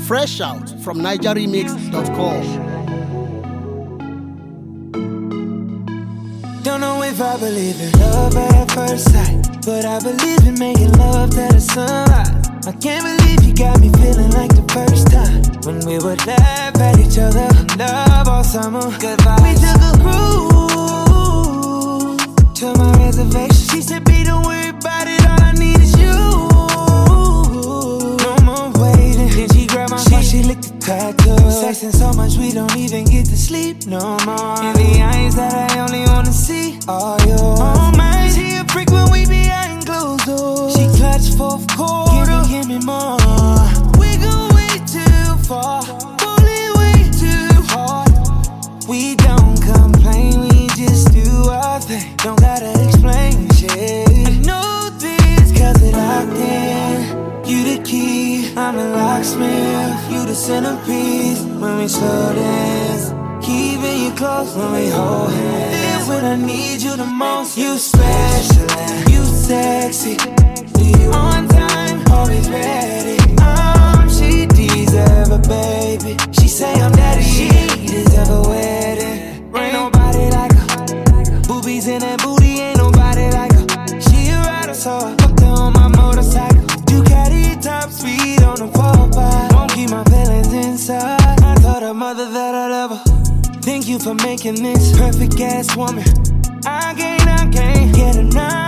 Fresh out from NigerRemix.com. Don't know if I believe in love at first sight, but I believe in making love to the sunrise. I can't believe you got me feeling like the first time when we would laugh at each other and love all summer. Good vibes. We took a cruise to my reservation. She said, "B, don't worry about it. All I need is you. No more waiting." Then she grabbed my phone, she licked the tattoo. Sexing so much we don't even get to sleep no more. In the eyes that I only wanna see are yours. Oh my, she a freak when we behind closed doors. She clutched fourth quarter, give me more. We go way too far, pulling way too hard. We don't complain, we just do our thing. Don't gotta explain shit. I know this 'cause it locked in. You the key, I'm the locksmith. You the centerpiece when we slow dance. Keeping you close when we hold hands. Then when I need you the most, you special and you sexy. You on time, always ready. She deserve a baby. She say I'm daddy, she deserve a wedding. Ain't nobody like her. Boobies in that booty, ain't nobody like her. She a rider, so I fucked her on my motorcycle. Ducati top speed on the 4x. Won't keep my feelings inside. I told her mother that I love her. Thank you for making this perfect ass woman. I can't get enough.